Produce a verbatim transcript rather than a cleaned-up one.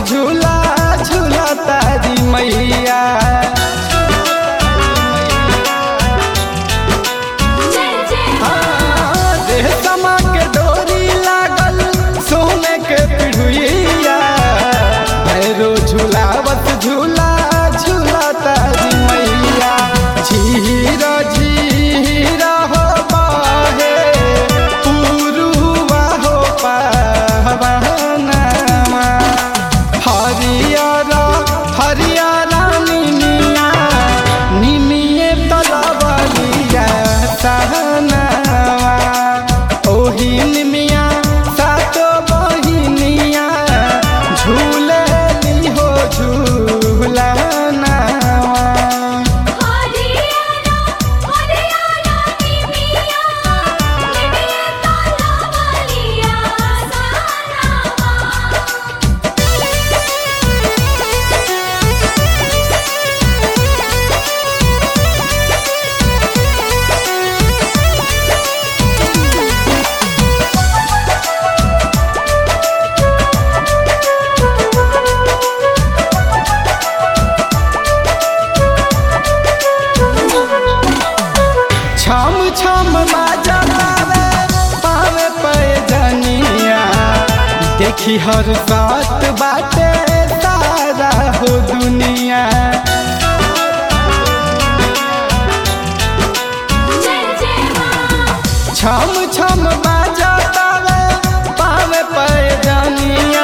झूला झूला तारी मैया। रेशमा के डोरी लागल सोने के पिढ़ुइया, भैरो झूलावत झूला झूला तारी मैया। झीरा झीरा हो बाहे पुरुवा हो पावनमा, हरियारा हरियारा निमिया निमिये तलवलिया सहनवा। ओही निमिया सातो बहिनिया झूले ली हो झूलनवा। छम छम बाजा पावे पावे पैजनिया, देखी हर बात बाटे सारा हो दुनिया। छम छम बाजा पावे पावे पैजनिया,